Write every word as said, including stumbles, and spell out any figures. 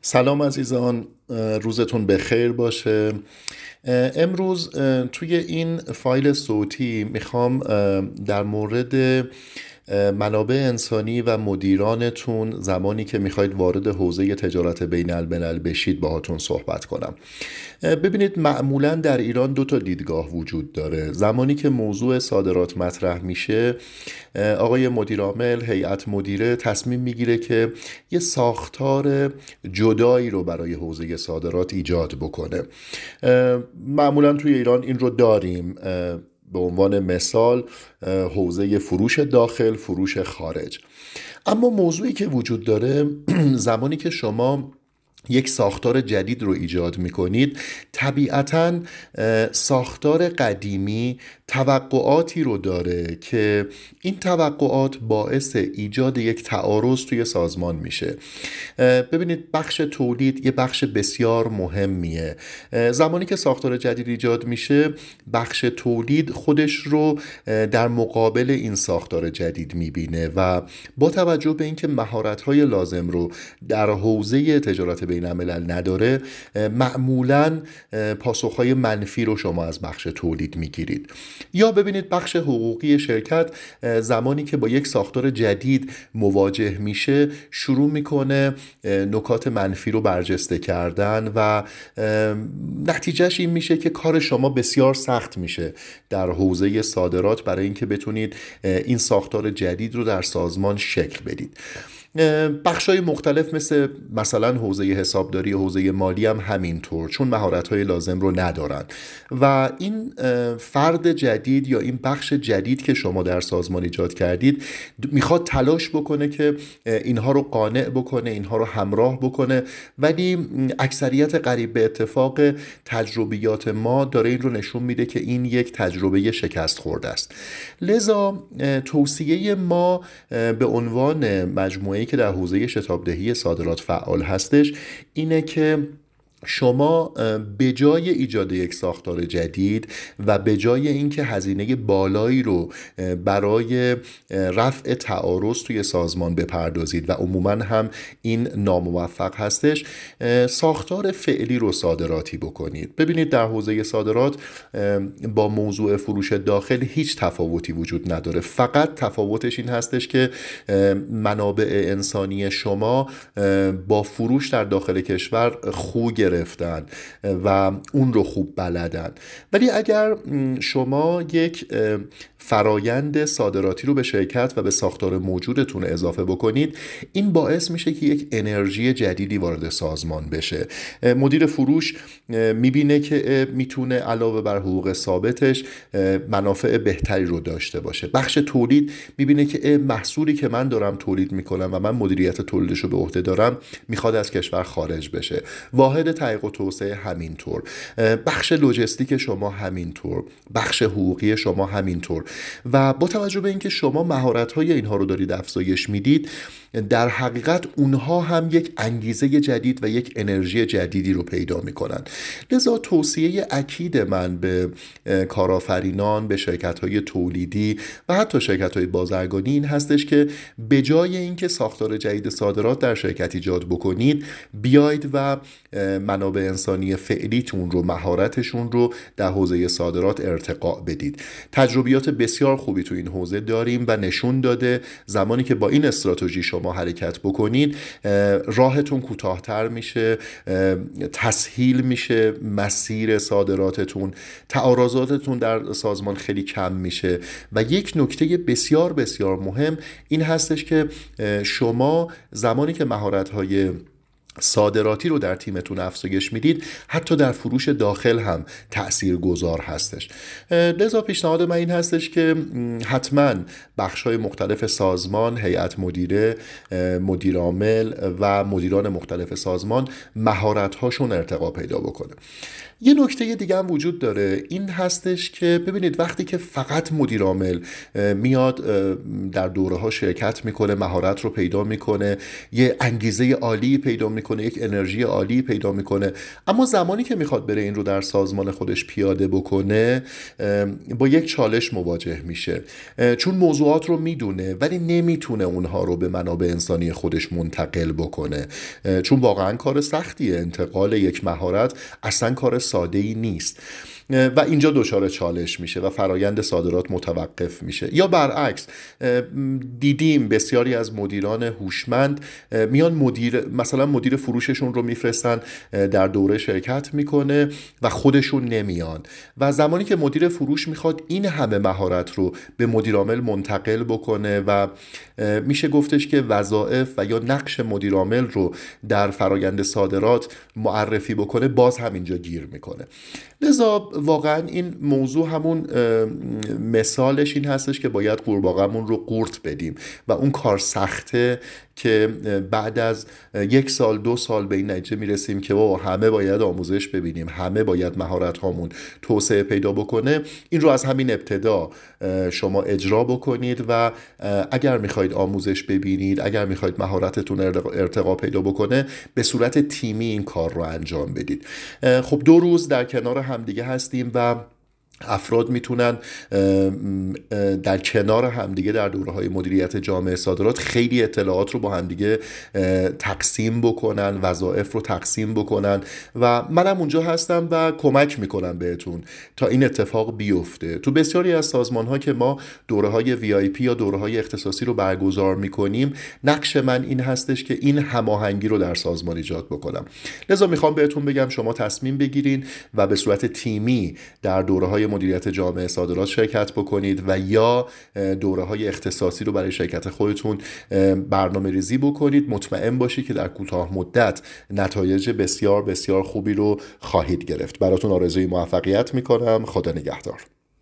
سلام عزیزان، روزتون بخیر باشه. امروز توی این فایل صوتی میخوام در مورد منابع انسانی و مدیرانتون زمانی که میخواید وارد حوزه تجارت بین الملل بشید باهاتون صحبت کنم. ببینید، معمولا در ایران دو تا دیدگاه وجود داره. زمانی که موضوع صادرات مطرح میشه، آقای مدیر عامل، هیئت مدیره تصمیم میگیره که یه ساختار جدایی رو برای حوزه صادرات ایجاد بکنه. معمولا توی ایران این رو داریم. به عنوان مثال حوزه فروش داخل، فروش خارج. اما موضوعی که وجود داره زمانی که شما یک ساختار جدید رو ایجاد میکنید، طبیعتاً ساختار قدیمی توقعاتی رو داره که این توقعات باعث ایجاد یک تعارض توی سازمان میشه. ببینید، بخش تولید یه بخش بسیار مهمیه. زمانی که ساختار جدید ایجاد میشه، بخش تولید خودش رو در مقابل این ساختار جدید میبینه و با توجه به اینکه مهارت‌های لازم رو در حوزه تجارت بین الملل نداره، معمولاً پاسخهای منفی رو شما از بخش تولید میگیرید. یا ببینید، بخش حقوقی شرکت زمانی که با یک ساختار جدید مواجه میشه، شروع میکنه نکات منفی رو برجسته کردن و نتیجهش این میشه که کار شما بسیار سخت میشه در حوزه صادرات برای اینکه بتونید این ساختار جدید رو در سازمان شکل بدید. بخش‌های مختلف مثل مثلا حوزه حسابداری و حوزه مالی هم همینطور، چون مهارت‌های لازم رو ندارن و این فرد جدید یا این بخش جدید که شما در سازمان ایجاد کردید میخواد تلاش بکنه که اینها رو قانع بکنه، اینها رو همراه بکنه، ولی اکثریت قریب به اتفاق تجربیات ما داره این رو نشون میده که این یک تجربه شکست خورده است. لذا توصیه ما به عنوان مجموعه که در حوزه شتابدهی صادرات فعال هستش اینه که شما به جای ایجاد یک ساختار جدید و به جای اینکه هزینه بالایی رو برای رفع تعارض توی سازمان بپردازید و عموما هم این ناموفق هستش، ساختار فعلی رو صادراتی بکنید. ببینید، در حوزه صادرات با موضوع فروش داخل هیچ تفاوتی وجود نداره. فقط تفاوتش این هستش که منابع انسانی شما با فروش در داخل کشور خو گرفتن و اون رو خوب بلدن. ولی اگر شما یک فرایند صادراتی رو به شرکت و به ساختار موجودتون اضافه بکنید، این باعث میشه که یک انرژی جدیدی وارد سازمان بشه. مدیر فروش میبینه که میتونه علاوه بر حقوق ثابتش منافع بهتری رو داشته باشه. بخش تولید میبینه که محصولی که من دارم تولید میکنم و من مدیریت تولیدش رو به عهده دارم میخواد از کشور خارج بشه. واحد تحقیق و توسعه همینطور، بخش لوجستیک شما همینطور، بخش حقوقی شما همینطور. و با توجه به اینکه شما مهارت‌های اینها رو دارید افزایش میدید، در حقیقت اونها هم یک انگیزه جدید و یک انرژی جدیدی رو پیدا میکنن. لذا توصیه اکید من به کارآفرینان، به شرکت‌های تولیدی و حتی شرکت‌های بازرگانی این هستش که به جای اینکه ساختار جدید صادرات در شرکت ایجاد بکنید، بیاید و منابع انسانی فعلیتون رو، مهارتشون رو در حوزه صادرات ارتقا بدید. تجربیات بسیار خوبی تو این حوزه داریم و نشون داده زمانی که با این استراتژی شما حرکت بکنید، راهتون کوتاه‌تر میشه، تسهیل میشه مسیر صادراتتون، تعارضاتتون در سازمان خیلی کم میشه. و یک نکته بسیار بسیار مهم این هستش که شما زمانی که مهارت‌های صادراتی رو در تیمتون افزایش میدید، حتی در فروش داخل هم تأثیر گذار هستش. لذا پیشنهاد من این هستش که حتما بخش‌های مختلف سازمان، هیئت مدیره، مدیر عامل و مدیران مختلف سازمان مهارت‌هاشون ارتقا پیدا بکنه. یه نکته دیگه هم وجود داره، این هستش که ببینید، وقتی که فقط مدیر عامل میاد در دوره ها شرکت میکنه، مهارت رو پیدا میکنه، یه انگیزه عالی پیدا میکنه میکنه، یک انرژی عالی پیدا میکنه، اما زمانی که میخواد بره این رو در سازمان خودش پیاده بکنه با یک چالش مواجه میشه، چون موضوعات رو میدونه ولی نمیتونه اونها رو به منابع انسانی خودش منتقل بکنه، چون واقعا کار سختیه. انتقال یک مهارت اصلا کار ساده ای نیست و اینجا دچار چالش میشه و فرایند صادرات متوقف میشه. یا برعکس، دیدیم بسیاری از مدیران هوشمند میان مدیر مثلا مدیر فروششون رو میفرستن در دوره شرکت میکنه و خودشون نمیان، و زمانی که مدیر فروش میخواد این همه مهارت رو به مدیر عامل منتقل بکنه و میشه گفتش که وظایف و یا نقش مدیر عامل رو در فرایند صادرات معرفی بکنه، باز همینجا گیر میکنه. لذا واقعا این موضوع همون مثالش این هستش که باید قورباغه‌مون رو قورت بدیم و اون کار سخته که بعد از یک سال دو سال به این نتیجه میرسیم که بابا همه باید آموزش ببینیم، همه باید مهارت هامون توسعه پیدا بکنه. این رو از همین ابتدا شما اجرا بکنید و اگر میخواید آموزش ببینید، اگر میخواید مهارتتون ارتقا پیدا بکنه، به صورت تیمی این کار رو انجام بدید. خب دو روز در کنار همدیگه هستیم و افراد میتونن در کنار همدیگه در دوره‌های مدیریت جامعه صادرات خیلی اطلاعات رو با همدیگه تقسیم بکنن، وظایف رو تقسیم بکنن و منم اونجا هستم و کمک میکنم بهتون تا این اتفاق بیفته. تو بسیاری از سازمان‌ها که ما دوره‌های وی آی پی یا دوره‌های اختصاصی رو برگزار میکنیم، نقش من این هستش که این هماهنگی رو در سازمان ایجاد بکنم. لذا میخوام بهتون بگم شما تصمیم بگیرین و به صورت تیمی در دوره‌های مدیریت جامعه صادرات شرکت بکنید و یا دوره‌های اختصاصی رو برای شرکت خودتون برنامه ریزی بکنید. مطمئن باشید که در کوتاه مدت نتایج بسیار بسیار خوبی رو خواهید گرفت. براتون آرزوی موفقیت میکنم. خدا نگهدار.